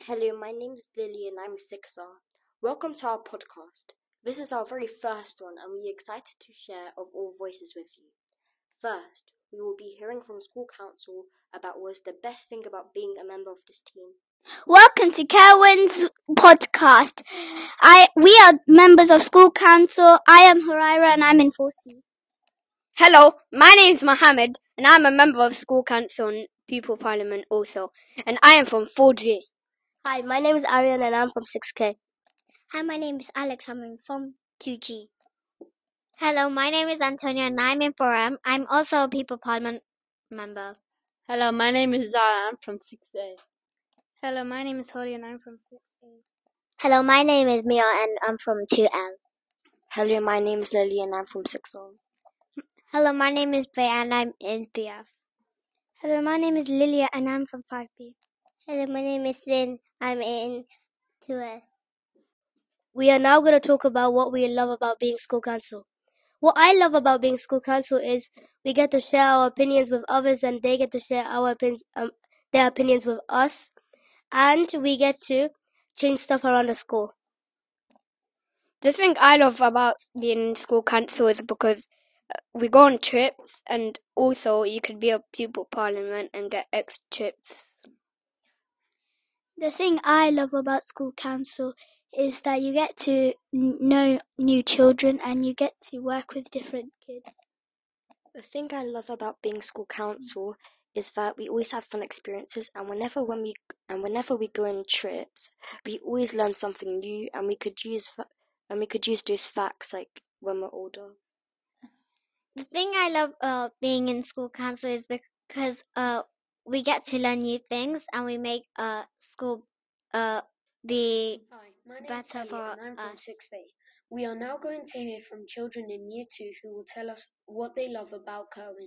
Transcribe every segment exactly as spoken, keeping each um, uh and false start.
Hello, my name is Lily and I'm six R. Welcome to our podcast. This is our very first one and we're excited to share of all voices with you. First, we will be hearing from school council about what's the best thing about being a member of this team. Welcome to Kerwin's podcast. I we are members of school council. I am Harira and I'm in four C. Hello, my name is Mohammed and I'm a member of school council and pupil parliament also, and I am from four G. Hi, my name is Aryan and I'm from six K. Hi, my name is Alex. I'm from two G. Hello, my name is Antonia and I'm in four M. I'm also a People Parliament member. Hello, my name is Zara. I'm from six A. Hello, my name is Holly and I'm from six A. Hello, my name is Mia and I'm from two L. Hello, my name is Lily and I'm from six R. Hello, my name is Bay and I'm in three F. Hello, my name is Lilia and I'm from five B. Hello, my name is Lynn. I'm in two S. We are now going to talk about what we love about being school council. What I love about being school council is we get to share our opinions with others and they get to share our opinions, um, their opinions with us. And we get to change stuff around the school. The thing I love about being in school council is because we go on trips and also you could be a pupil parliament and get extra trips. The thing I love about school council is that you get to know new children and you get to work with different kids. The thing I love about being school council is that we always have fun experiences, and whenever when we and whenever we go on trips, we always learn something new, and we could use and we could use those facts like when we're older. The thing I love uh, being in school council is because uh we get to learn new things and we make uh school uh be Hi, my name better is for Elliot and I'm us. from six A. We are now going to hear from children in year two who will tell us what they love about Kerwin.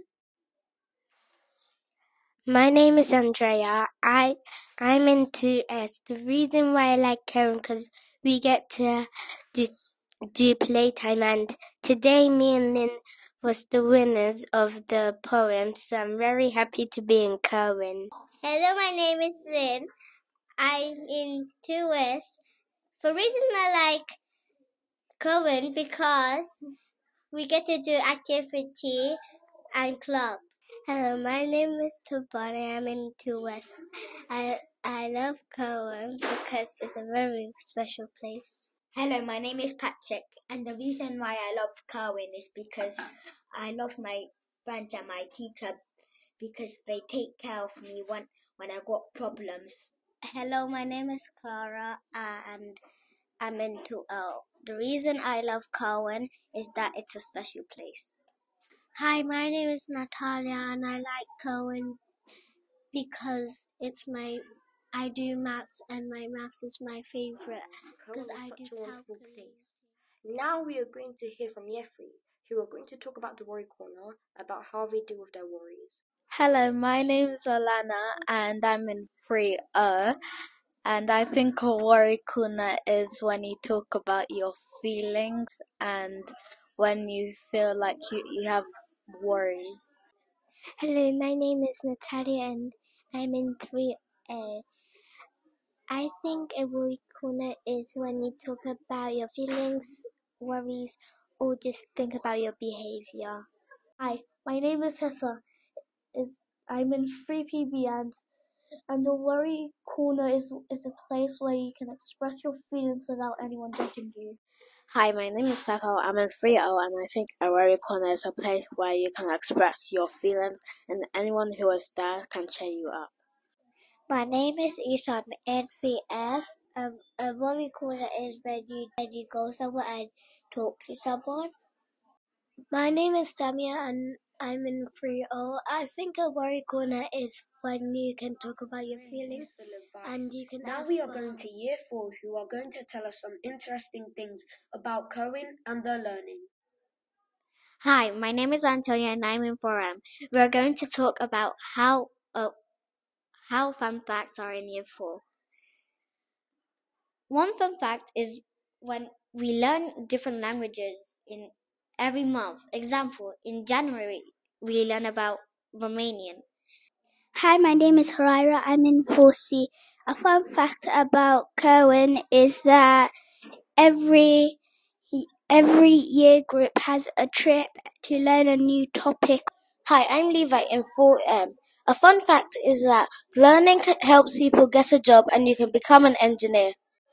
My name is Andrea. I I'm in two S. The reason why I like Kerwin because we get to do do playtime, and today me and Lynn was the winners of the poem, so I'm very happy to be in Kerwin. Hello, my name is Lynn. I'm in two S. The reason I like Kerwin because we get to do activity and club. Hello, my name is Tubani. I'm in two S. I I love Kerwin because it's a very special place. Hello, my name is Patrick, and the reason why I love Kerwin is because I love my friends and my teacher because they take care of me when, when I got problems. Hello, my name is Clara and I'm in two L. The reason I love Kerwin is that it's a special place. Hi, my name is Natalia and I like Kerwin because it's my I do maths and my maths is my favorite because I such do a wonderful place. Now we are going to hear from year three, who are going to talk about the worry corner, about how they deal with their worries. Hello, my name is Alana and I'm in three A. And I think a worry corner is when you talk about your feelings and when you feel like you, you have worries. Hello, my name is Natalia and I'm in three A. I think a worry corner is when you talk about your feelings, worries, or just think about your behavior. Hi, my name is Tessa. Is I'm in three P B and and the worry corner is is a place where you can express your feelings without anyone judging you. Hi, my name is Peppo. I'm in three O and I think a worry corner is a place where you can express your feelings and anyone who is there can cheer you up. My name is Isan in three F. Um, a worry corner is when you, when you go somewhere and talk to someone. My name is Samia and I'm in three O. I think a worry corner is when you can talk about your feelings and you can Now ask we are for going help. to year four who are going to tell us some interesting things about Kerwin and their learning. Hi, my name is Antonia and I'm in four M. We are going to talk about how uh, how fun facts are in year four. One fun fact is when we learn different languages in every month. Example, in January, we learn about Romanian. Hi, my name is Harira. I'm in four C. A fun fact about Kerwin is that every every year group has a trip to learn a new topic. Hi, I'm Levi in four M. A fun fact is that learning helps people get a job and you can become an engineer.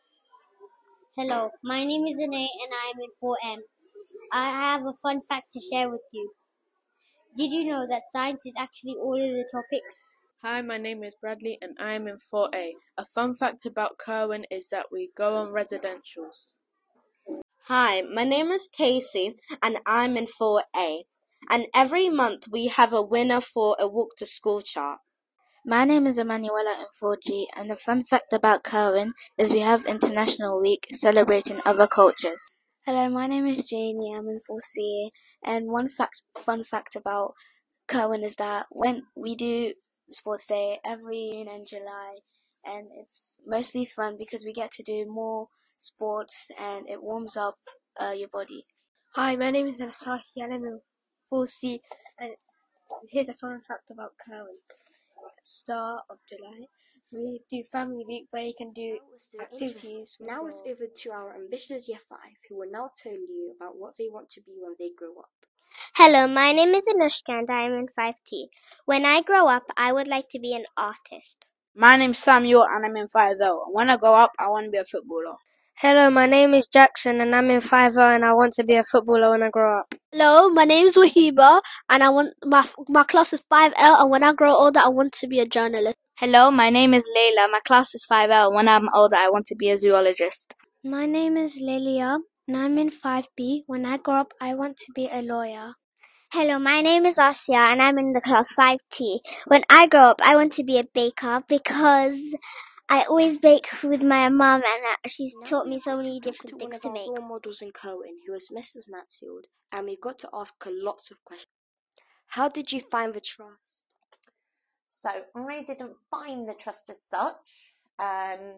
Hello, my name is Ane and I am in four M. I have a fun fact to share with you. Did you know that science is actually all of the topics? Hi, my name is Bradley and I am in four A. A fun fact about Kerwin is that we go on residentials. Hi, my name is Casey and I'm in four A. And every month we have a winner for a walk to school chart. My name is Emanuela in four G, and the fun fact about Kerwin is we have International Week celebrating other cultures. Hello, my name is Janie, I'm in four C, and one fact, fun fact about Kerwin is that when we do sports day every June and July, and it's mostly fun because we get to do more sports and it warms up uh, your body. Hi, my name is Anastasia and I'm in four C, and here's a fun fact about Kerwin. Start of July, we do Family Week where you can do activities. Now it's over to our ambitious Year five, who will now tell you about what they want to be when they grow up. Hello, my name is Anushka and I am in five T. When I grow up, I would like to be an artist. My name's Samuel and I'm in five L. When I grow up, I want to be a footballer. Hello, my name is Jackson and I'm in five L and I want to be a footballer when I grow up. Hello, my name is Wahiba and I want my my class is five L and when I grow older I want to be a journalist. Hello, my name is Layla. My class is five L. When I'm older I want to be a zoologist. My name is Lilia and I'm in five B. When I grow up I want to be a lawyer. Hello, my name is Asya and I'm in the class five T. When I grow up I want to be a baker because I always bake with my mum and she's Now taught me we so have many come different to things one of to our make. role models in Kerwin, who is Missus Mansfield, and we got to ask her lots of questions. How did you find the trust? So I didn't find the trust as such. Um,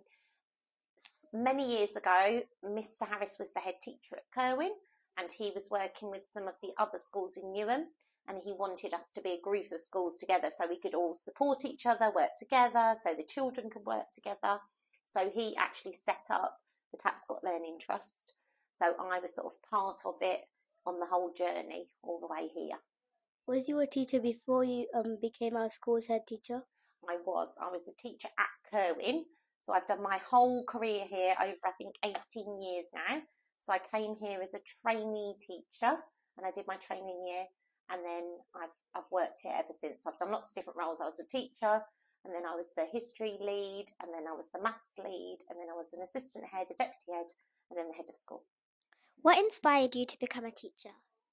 many years ago, Mister Harris was the head teacher at Kerwin, and he was working with some of the other schools in Newham, and he wanted us to be a group of schools together so we could all support each other, work together, so the children could work together. So he actually set up the Tapscott Learning Trust. So I was sort of part of it on the whole journey all the way here. Was you a teacher before you um became our school's head teacher? I was. I was a teacher at Kerwin. So I've done my whole career here over, I think, eighteen years now. So I came here as a trainee teacher and I did my training year. And then I've I've worked here ever since. I've done lots of different roles. I was a teacher, and then I was the history lead, and then I was the maths lead, and then I was an assistant head, a deputy head, and then the head of school. What inspired you to become a teacher?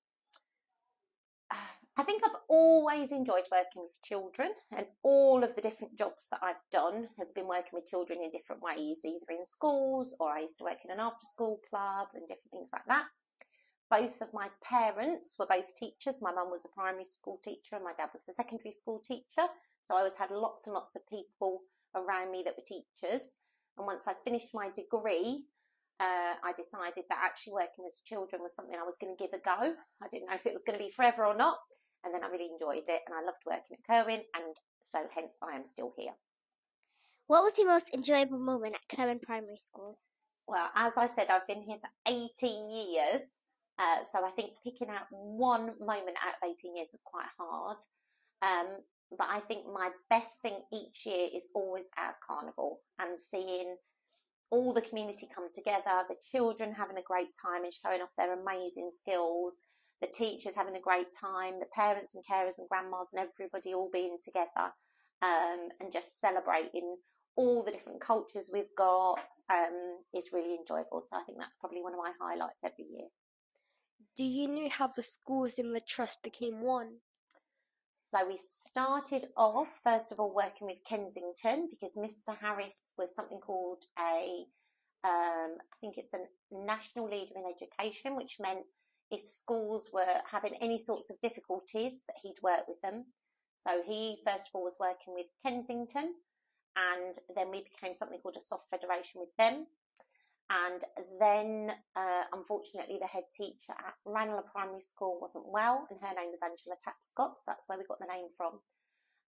I think I've always enjoyed working with children, and all of the different jobs that I've done has been working with children in different ways, either in schools or I used to work in an after-school club and different things like that. Both of my parents were both teachers. My mum was a primary school teacher and my dad was a secondary school teacher. So I always had lots and lots of people around me that were teachers. And once I finished my degree, uh, I decided that actually working with children was something I was going to give a go. I didn't know if it was going to be forever or not. And then I really enjoyed it and I loved working at Kerwin, and so hence I am still here. What was your most enjoyable moment at Kerwin Primary School? Well, as I said, I've been here for eighteen years. Uh, so I think picking out one moment out of eighteen years is quite hard. Um, but I think my best thing each year is always our carnival and seeing all the community come together, the children having a great time and showing off their amazing skills, the teachers having a great time, the parents and carers and grandmas and everybody all being together um, and just celebrating all the different cultures we've got um, is really enjoyable. So I think that's probably one of my highlights every year. Do you know how the schools in the trust became one? So we started off, first of all, working with Kensington because Mister Harris was something called a, um, I think it's a national leader in education, which meant if schools were having any sorts of difficulties that he'd work with them. So he, first of all, was working with Kensington, and then we became something called a soft federation with them. And then, uh, unfortunately, the head teacher at Ranelagh Primary School wasn't well, and her name was Angela Tapscott, so that's where we got the name from.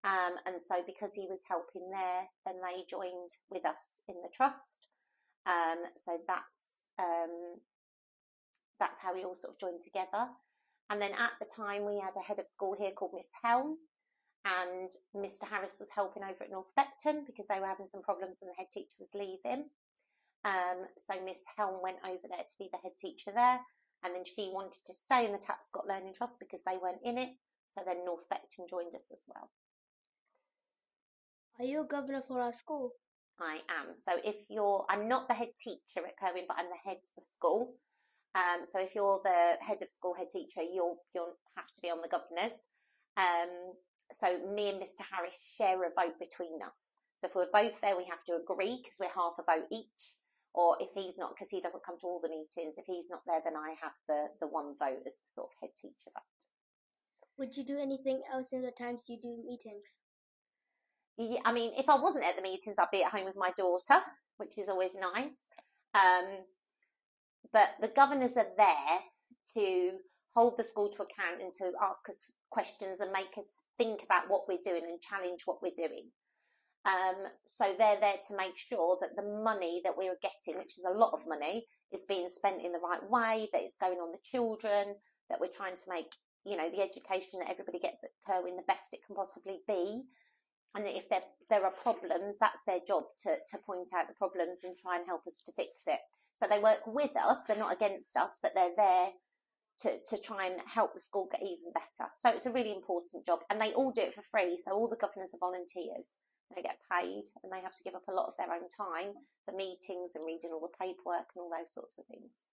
Um, and so because he was helping there, then they joined with us in the trust. Um, so that's um, that's how we all sort of joined together. And then at the time we had a head of school here called Miss Helm, and Mister Harris was helping over at North Beckton because they were having some problems and the head teacher was leaving. Um, so Miss Helm went over there to be the head teacher there, and then she wanted to stay in the Tapscott Learning Trust because they weren't in it. So then North Beckton joined us as well. Are you a governor for our school? I am. So if you're, I'm not the head teacher at Kirwin, but I'm the head of school. Um, so if you're the head of school, head teacher, you'll you'll have to be on the governors. Um, so me and Mister Harris share a vote between us. So if we're both there, we have to agree because we're half a vote each. Or if he's not, because he doesn't come to all the meetings, if he's not there, then I have the, the one vote as the sort of head teacher vote. Would you do anything else in the times you do meetings? Yeah, I mean, if I wasn't at the meetings, I'd be at home with my daughter, which is always nice. Um, but the governors are there to hold the school to account and to ask us questions and make us think about what we're doing and challenge what we're doing. Um, so they're there to make sure that the money that we're getting, which is a lot of money, is being spent in the right way, that it's going on the children, that we're trying to make, you know, the education that everybody gets at Kirwin the best it can possibly be. And if there, there are problems, that's their job to, to point out the problems and try and help us to fix it. So they work with us, they're not against us, but they're there to, to try and help the school get even better. So it's a really important job, and they all do it for free. So all the governors are volunteers. They get paid, and they have to give up a lot of their own time for meetings and reading all the paperwork and all those sorts of things.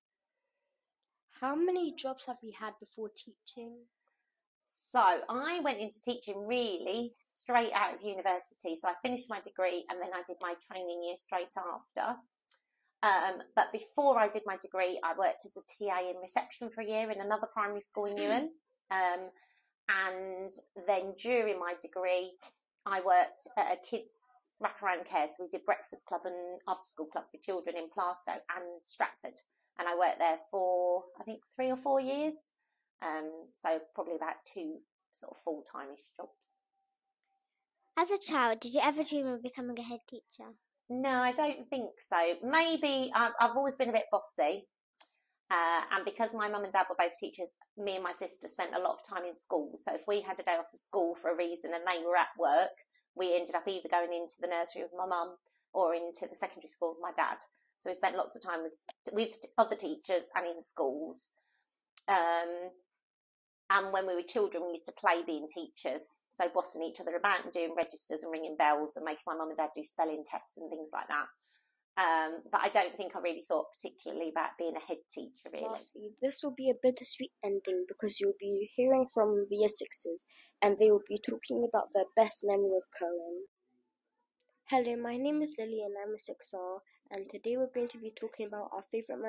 How many jobs have you had before teaching? So I went into teaching really straight out of university. So I finished my degree and then I did my training year straight after. Um, but before I did my degree, I worked as a T A in reception for a year in another primary school in Ewan. Um, and then during my degree, I worked at a kids wraparound care. So we did breakfast club and after school club for children in Plaistow and Stratford. And I worked there for, I think, three or four years. Um, so probably about two sort of full-time-ish jobs. As a child, did you ever dream of becoming a head teacher? No, I don't think so. Maybe I've, I've always been a bit bossy. Uh, and because my mum and dad were both teachers, me and my sister spent a lot of time in schools. So if we had a day off of school for a reason and they were at work, we ended up either going into the nursery with my mum or into the secondary school with my dad. So we spent lots of time with, with other teachers and in schools. Um, And when we were children, we used to play being teachers, so bossing each other about and doing registers and ringing bells and making my mum and dad do spelling tests and things like that. Um, but I don't think I really thought particularly about being a head teacher, really. Lastly, this will be a bittersweet ending because you'll be hearing from the year sixes and they will be talking about their best memory of Kirwin. Hello, my name is Lily and I'm a six R, and today we're going to be talking about our favourite